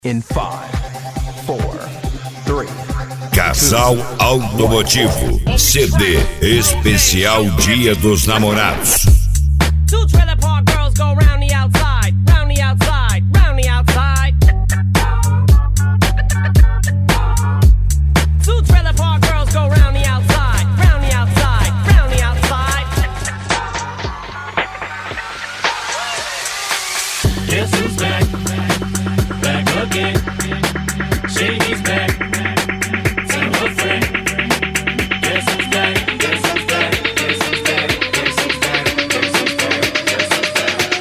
In 5, 4, 3. Casal Automotivo, CD especial Dia dos Namorados. Two trailer park girls go round the outside, round the outside, round the outside. Two trailer park girls go round the outside, round the outside, round the outside. Guess who's back? Back again. Shady's back. Tell a friend. Guess who's back? Guess who's back? Guess who's back? Guess who's back? Guess who's back? Guess who's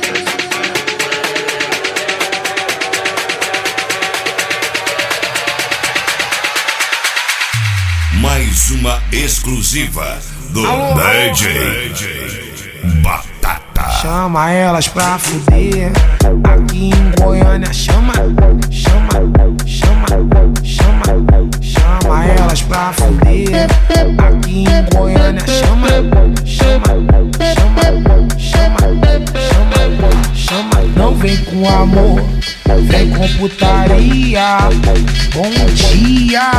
back? Mais uma exclusiva do DJ Batata. Chama elas pra fuder. Aqui em Goiânia chama elas pra fuder. Aqui em Goiânia chama. Não vem com amor, vem com putaria. Bom dia.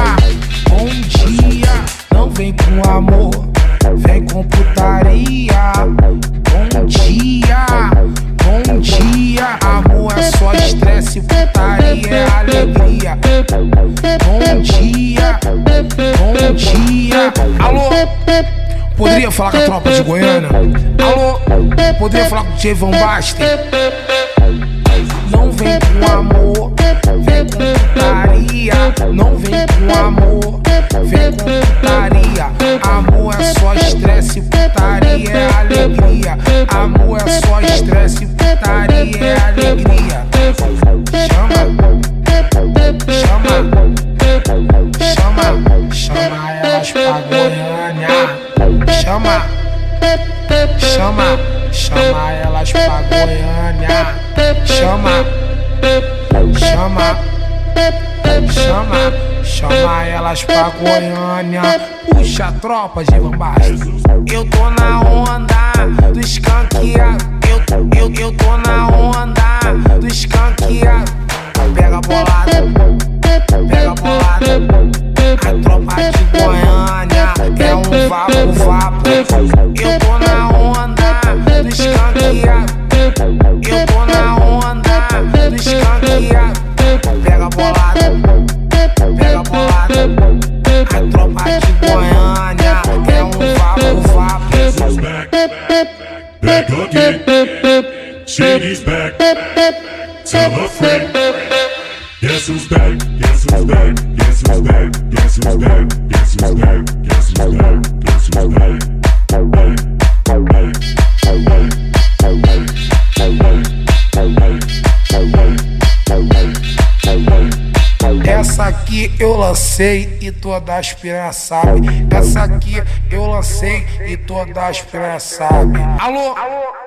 Não vem com amor, vem com putaria. Bom dia. Amor é só estresse, putaria é alegria. Bom dia. Alô, poderia falar com a tropa de Goiânia? Alô, poderia falar com o DJ Van Basten? Não vem com amor, vem com putaria. Não vem com amor, vem com putaria. Amor é só estresse, putaria é alegria. Amor é só estresse, putaria é alegria. Chama elas pra Goiânia. Chama elas pra Goiânia. Chama elas pra Goiânia. Puxa a tropa de Van Basten. Eu tô na onda do escanqueado. Eu tô na onda do escanqueado. Pega bolada. A tropa de Goiânia é um vapo. Eu tô na onda do escanqueado. Eu tô na onda do escanqueado. Pega bolada. A tropa de Goiânia é um vapo. Back again. Shady's back. Tell a friend. Guess who's back? Guess who's back? Guess who's back? Guess who's back? Guess who's back? Guess who's back? Guess who's back? Essa aqui eu lancei e toda as piranhas sabe. Essa aqui eu lancei e toda as piranhas sabe. Alô?